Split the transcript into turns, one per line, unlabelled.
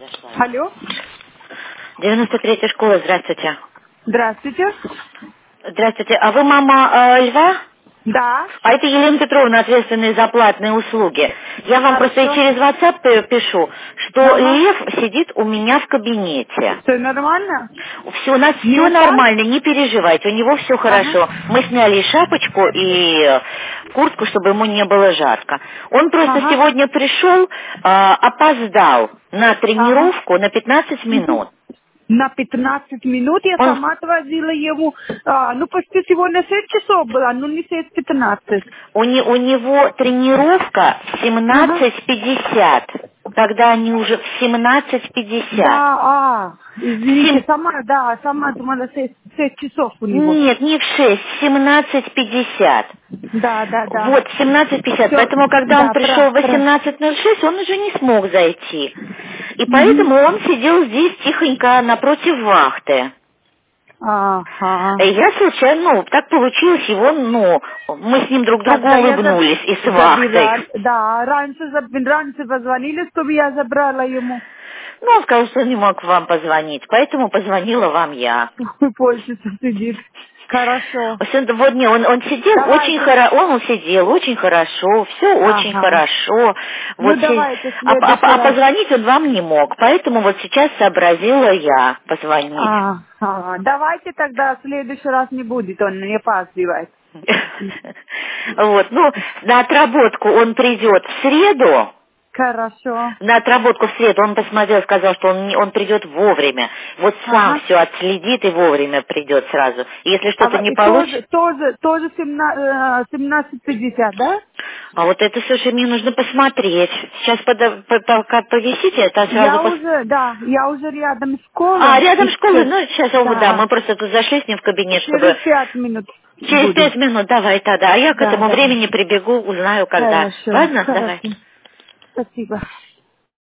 зашла.
Алло.
93-я школа, здравствуйте.
Здравствуйте.
Здравствуйте, а вы мама Льва?
Да.
А это Елена Петровна, ответственная за платные услуги. Я вам просто и
Хорошо.
через WhatsApp пишу, что
Ага.
Лев сидит у меня в кабинете.
Все нормально?
Все, у нас
Не
все
упал?
нормально, не переживайте, у него все
Ага.
хорошо. Мы сняли и шапочку, и куртку, чтобы ему не было жарко. Он просто
Ага.
сегодня пришел, опоздал на
Ага.
тренировку на 15
Мгм.
минут.
На 15 минут я
Он
сама отвозила ему. Ну, почти сегодня 6 часов было, ну не 6:15.
У него тренировка в
Ага.
17:50. Когда они уже в 17:50.
Да, извините,
Сем-
сама думала 6 часов у него.
Нет, не в 6, в 17:50.
Да.
Вот, в 17:50.
Все,
Поэтому, когда он
да,
пришел в
про.
18:06, он уже не смог зайти. И
Мгм.
поэтому он сидел здесь тихонько напротив вахты. И
Ага.
я случайно, так получилось, мы с ним друг другу
Тогда я
улыбнулись и с вахтой.
забирала, да, раньше позвонили, чтобы я забрала ему.
Ну, он сказал, что не мог вам позвонить, поэтому позвонила вам я.
Пользуется сидит. Хорошо.
Вот не, он сидел очень
Давайте.
хорошо, он сидел очень хорошо, все очень
Ага.
хорошо.
Ну,
Вот,
давайте в следующий
а
раз.
позвонить он вам не мог, поэтому вот сейчас сообразила я позвонить.
Ага. Давайте тогда в следующий раз не будет он не опаздывать.
Вот, на отработку он придет в среду.
Хорошо.
На отработку в среду он посмотрел, сказал, что он придет вовремя. Вот сам
Ага.
все отследит и вовремя придет сразу. И если что-то не
И
получится,
тоже 17:50, да?
а вот это, слушай, мне нужно посмотреть. Сейчас пока повисите, это сразу
Я уже рядом с
А,
школой.
рядом школа, сейчас, да,
Да.
мы просто тут зашли с ним в кабинет,
Через
чтобы...
5 минут
Через
буду.
5 минут, давай тогда. А я к этому
Да.
времени прибегу, узнаю, когда.
Хорошо,
Ладно, давай.
хорошо. Спасибо.